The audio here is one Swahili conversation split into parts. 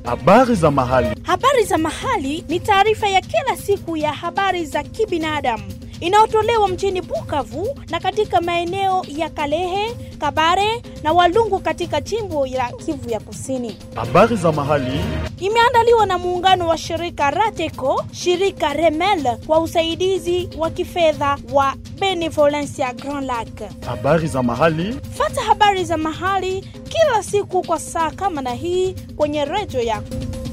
Habari za mahali. Habari za mahali ni taarifa ya kila siku ya habari za kibinadamu inayotolewa mjini Bukavu na katika maeneo ya Kalehe, Kabare na Walungu katika jimbo la Kivu ya Kusini. Habari za mahali imeandaliwa na muungano wa shirika Rateco, shirika Remel kwa usaidizi wa kifedha wa Benevolencia Grand Lac. Habari za mahali. Fuata habari za mahali kila siku kwa saa kama na hii kwenye redio yako.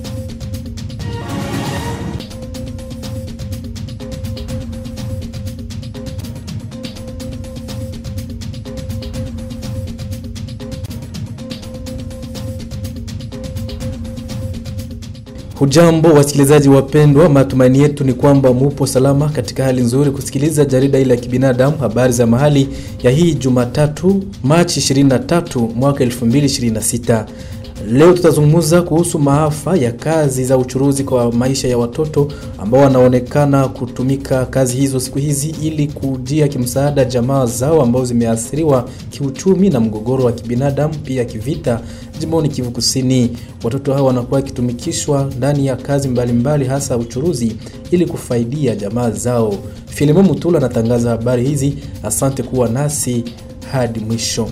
Hujambo wasikilizaji wapendwa, matumaini yetu ni kwamba mupo salama katika hali nzuri kusikiliza jarida ile ya kibinadamu habari za mahali ya hii Jumatatu Machi 23 mwaka 2026. Leo tutazungumza kuhusu maafa ya kazi za uchuruzi kwa maisha ya watoto ambao wanaonekana kutumika kazi hizo siku hizi ili kujia kimsaada jamaa zao ambao zimeathiriwa kiuchumi na mgogoro wa kibinadamu pia kivita jimboni Kivu Kusini. Watoto hao wanakuwa kitumikishwa ndani ya kazi mbalimbali hasa uchuruzi ili kufaidia jamaa zao. Filimo Mutula anatangaza habari hizi. Asante kuwa nasi hadi mwisho.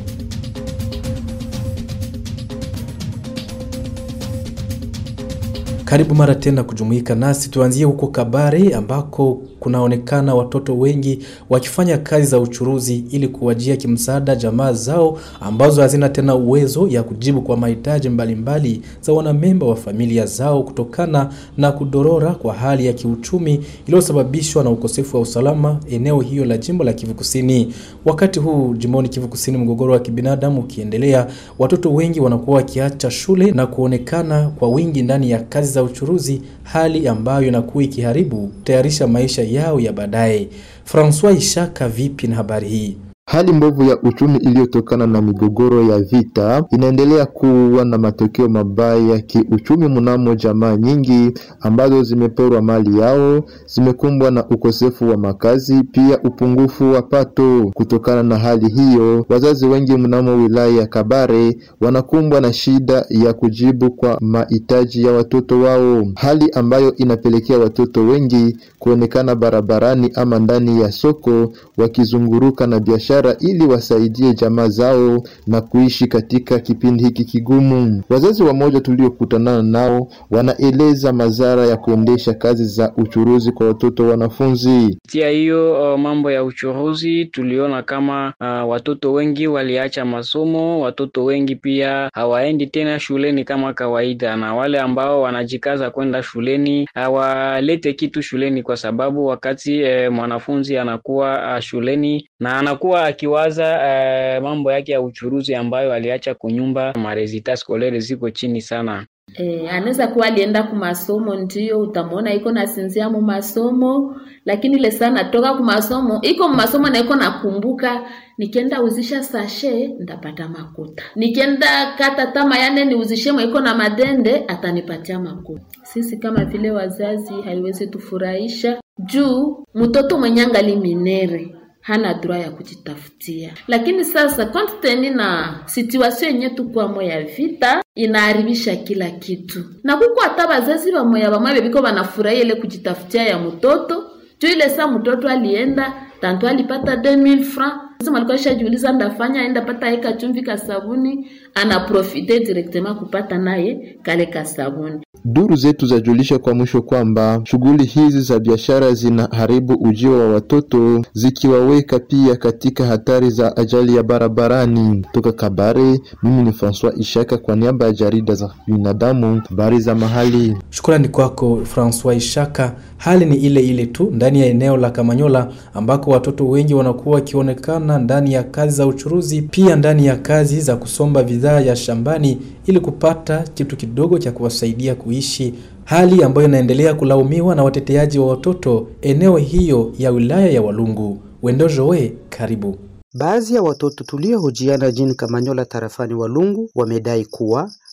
Karibu mara tena kujumuika nasi. Tuanzie huko Kabare ambako kunaonekana watoto wengi wakifanya kazi za uchuruzi ili kuwajia kimsaada jamaa zao ambazo hazina tena uwezo ya kujibu kwa mahitaji mbalimbali za wanamemba wa familia zao kutokana na kudorora kwa hali ya kiuchumi iliyosababishwa na ukosefu wa usalama eneo hiyo la jimbo la Kivu Kusini. Wakati huu jimboni Kivu Kusini mgogoro wa kibinadamu ukiendelea, watoto wengi wanakuwa wakiacha shule na kuonekana kwa wingi ndani ya kazi za uchuruzi, hali ambayo inakuwa ikiharibu tayarisha maisha yao ya baadaye. François Ishaka, vipi na habari hii? Hali mbovu ya uchumi iliyotokana na migogoro ya vita inaendelea kuwa na matokeo mabaya kiuchumi mnamo jamaa nyingi ambazo zimeporwa mali yao, zimekumbwa na ukosefu wa makazi pia upungufu wa pato. Kutokana na hali hiyo, wazazi wengi mnamo wilaya ya Kabare wanakumbwa na shida ya kujibu kwa mahitaji ya watoto wao, hali ambayo inapelekea watoto wengi kuonekana barabarani ama ndani ya soko wakizunguruka na biashara ili wasaidie jamaa zao na kuishi katika kipindi hiki kigumu. Wazazi wamoja tuliokutana nao wanaeleza madhara ya kuendesha kazi za uchuruzi kwa watoto wanafunzi. Tia hiyo mambo ya uchuruzi tuliona kama watoto wengi waliacha masomo, watoto wengi pia hawaendi tena shuleni kama kawaida, na wale ambao wanajikaza kwenda shuleni hawalete kitu shuleni kwa sababu wakati mwanafunzi anakuwa shuleni na anakuwa akiwaza mambo yake ya uchuruzi ambayo aliacha kunyumba, marezita scolaire ziko chini sana. Anaweza kuwa alienda ku masomo, ndio utamwona iko na sinzia mu masomo, lakini ile sana toka ku masomo iko mu masomo na iko nakumbuka nikienda uzisha sashe ndapata makuta, nikienda kata tama yane niuzishe mwiko na madende atanipatia makuta. Sisi kama vile wazazi haiwezi tufurahisha juu mtoto mwenye angali minere hana droit ya kujitafutia. Lakini sasa konteni na situation yenye tukwa moya vita inaharibisha kila kitu, na kuko hata wazazi wa moya bamwe biko banafurahia ile kujitafutia ya mtoto juu ile saa mtoto alienda tanto alipata 2000 francs. Sasa alikuwa shajiuliza ndafanya aenda pata eka chumvi ka sabuni, ana profite directement kupata naye kale ka sabuni. Duru zetu zajulisha kwa mwisho kwamba shughuli hizi za biashara zinaharibu ujio wa watoto, zikiwaweka pia katika hatari za ajali ya barabarani. Toka Kabare, mimi ni François Ishaka kwa niaba ya jarida za binadamu habari za mahali. Shukrani kwako François Ishaka. Hali ni ile ile tu ndani ya eneo la Kamanyola ambako watoto wengi wanakuwa wakionekana ndani ya kazi za uchuruzi, pia ndani ya kazi za kusomba bidhaa ya shambani ili kupata kitu kidogo cha kuwasaidia kuishi, hali ambayo inaendelea kulaumiwa na wateteaji wa watoto eneo hiyo ya wilaya ya Walungu. Wendojoe, karibu. Baadhi ya watoto tuliohojiana jini Kamanyola tarafani Walungu wamedai kuwa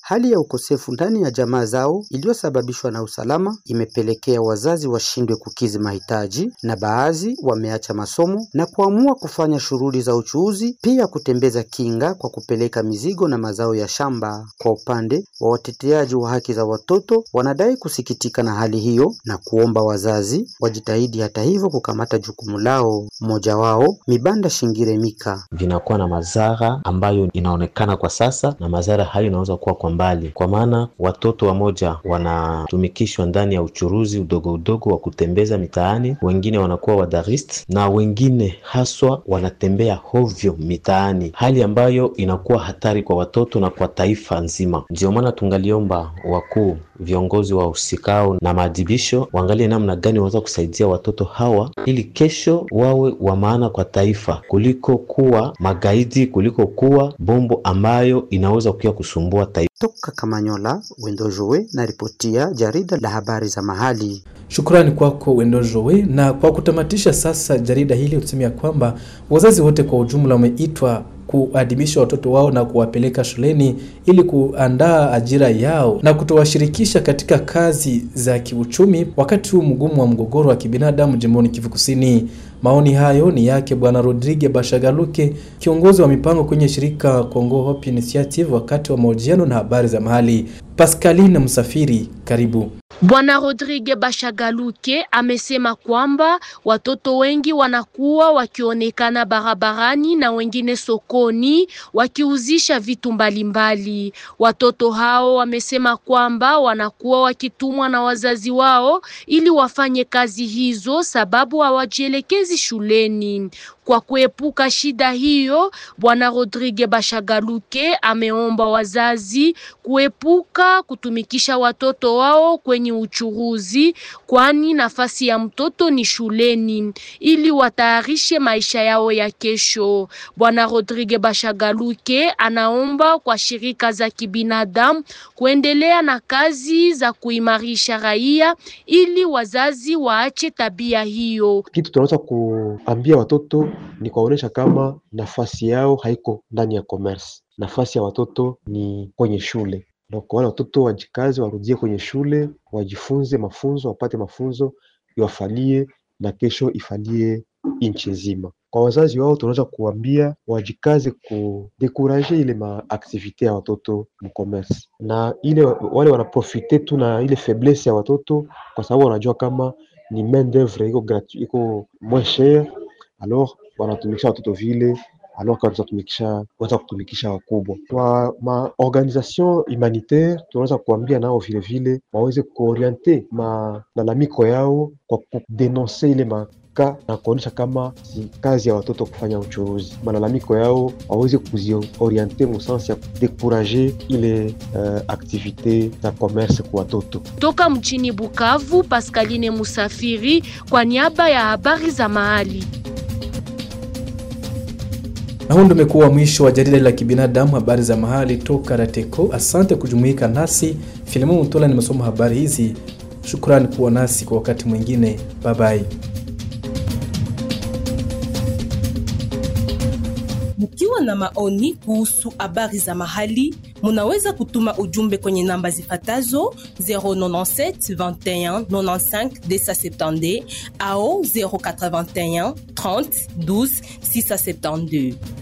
Hali ya ukosefu ndani ya jamaa zao iliyosababishwa na usalama imepelekea wazazi washindwe kukizi mahitaji, na baadhi wameacha masomo na kuamua kufanya shughuli za uchuuzi, pia kutembeza kinga kwa kupeleka mizigo na mazao ya shamba. Kwa upande wa wateteaji wa haki za watoto, wanadai kusikitika na hali hiyo na kuomba wazazi wajitahidi hata hivyo kukamata jukumu lao. Mmoja wao Mibanda Shingire Mika: vinakuwa na madhara ambayo inaonekana kwa sasa, na madhara hayo inaweza kuwa kwa mbali, kwa maana watoto wamoja wanatumikishwa ndani ya uchuruzi udogo wa kutembeza mitaani, wengine wanakuwa wadarist na wengine haswa wanatembea hovyo mitaani, hali ambayo inakuwa hatari kwa watoto na kwa taifa nzima. Ndio maana tungaliomba wakuu viongozi wa usikao na maadibisho waangalie namna gani wanaweza kusaidia watoto hawa ili kesho wawe wa maana kwa taifa, kuliko kuwa magaidi, kuliko kuwa bombo ambayo inaweza kuja kusumbua taifa. Toka Kamanyola, Wendo Jowe na ripotia jarida la habari za mahali. Shukrani kwako Wendo Jowe. Na kwa kutamatisha sasa jarida hili utusemea kwamba wazazi wote kwa ujumla wameitwa kuadhimisha watoto wao na kuwapeleka shuleni ili kuandaa ajira yao na kutowashirikisha katika kazi za kiuchumi wakati huu mgumu wa mgogoro wa kibinadamu jimboni Kivu Kusini. Maoni hayo ni yake Bwana Rodrigue Bashagaluke, kiongozi wa mipango kwenye shirika Congo Hope Initiative, wakati wa mahojiano na habari za mahali. Pascaline Msafiri, karibu. Bwana Rodrigue Bashagaluke amesema kwamba watoto wengi wanakuwa wakionekana barabarani na wengine sokoni wakiuzisha vitu mbalimbali. Watoto hao wamesema kwamba wanakuwa wakitumwa na wazazi wao ili wafanye kazi hizo sababu hawajielekezi shuleni. Kwa kuepuka shida hiyo, Bwana Rodrigue Bashagaluke ameomba wazazi kuepuka kutumikisha watoto wao kwenye uchuruzi, kwani nafasi ya mtoto ni shuleni, ili watayarishe maisha yao ya kesho. Bwana Rodrigue Bashagaluke anaomba kwa shirika za kibinadamu kuendelea na kazi za kuimarisha raia ili wazazi waache tabia hiyo. Kitu tunaweza kuambia watoto ni kuwaonesha kama nafasi yao haiko ndani ya commerce. Nafasi ya watoto ni kwenye shule. Na kwa wale watoto wajikaze, warudie kwenye shule, wajifunze mafunzo, wapate mafunzo iwafalie na kesho ifalie nchi nzima. Kwa wazazi wao tunaweza kuambia wajikaze kudekuraje ile maaktivite ya watoto mu commerce. Na ile wale wanaprofite tu na ile faiblesse ya watoto kwa sababu wanajua kama ni main d'oeuvre iko gratuit, iko moins cher, alors wanatumikisha watoto vile, alors wanaweza kutumikisha wakubwa. Kwa maorganisation humanitaire tunaweza kuambia nao vile vile waweze kuoriente malalamiko yao kwa kudenonse ile maka na kuonyesha kama si kazi ya watoto kufanya uchuruzi. Malalamiko yao waweze kuzioriente mu sens ya kudekuraje ile activite za commerce kwa watoto. Toka mjini Bukavu, Pascaline Musafiri kwa niaba ya habari za mahali. Na huo ndio umekuwa mwisho wa jarida la kibinadamu habari za mahali toka Rateko. Asante kujumuika nasi. Filimon Mutola nimesoma habari hizi. Shukrani kuwa nasi kwa wakati mwingine. Bye bye. Mkiwa na maoni kuhusu habari za mahali, munaweza kutuma ujumbe kwenye namba zifatazo 097 21 95 270 au 081 30 12 672.